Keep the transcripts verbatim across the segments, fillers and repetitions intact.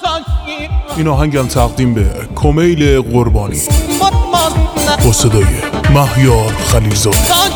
این آهنگم تقدیم به کمیل قربانی با صدای مهیار خلیلزاده.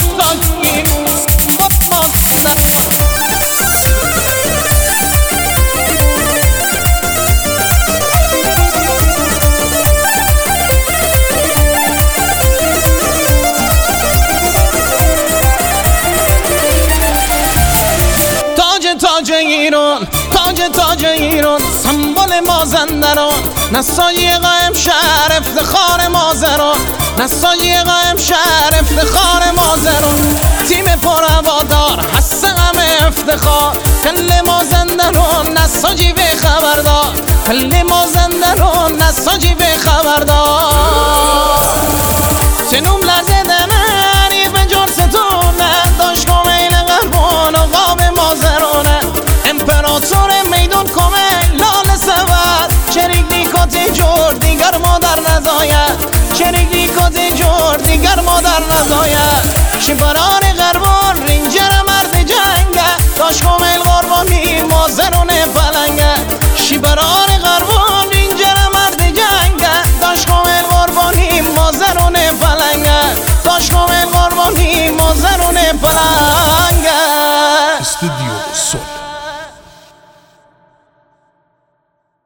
تاج ایران، تاج تاج ایران، سمبل مازندران، نساجی قایم شهر افتخار مازران، نساجی قایم شهر افتخار مازران، تیم پر هوادار هست غم افتخار، کل مازندران نساجی به خبردار، کل مازندران نساجی به خبردار. سنوم لرزه دمری به جان ستونه، داشت کمیل قربان و قاب مازرانه، امپراتور میدون کمیل لال سور، شریک نیکات جور دیگر مادر نزاید، شریک نیکات جور دیگر مادر نزاید. شبران قربان رینجر مرد جنگه، داشت کمیل قربانی مازران پلنگه، شبران قربان رینجر مرد جنگه، داشت کمیل قربانی مازران پلنگه، داشت کمیل قربانی مازران پلنگه. استودیو صلح.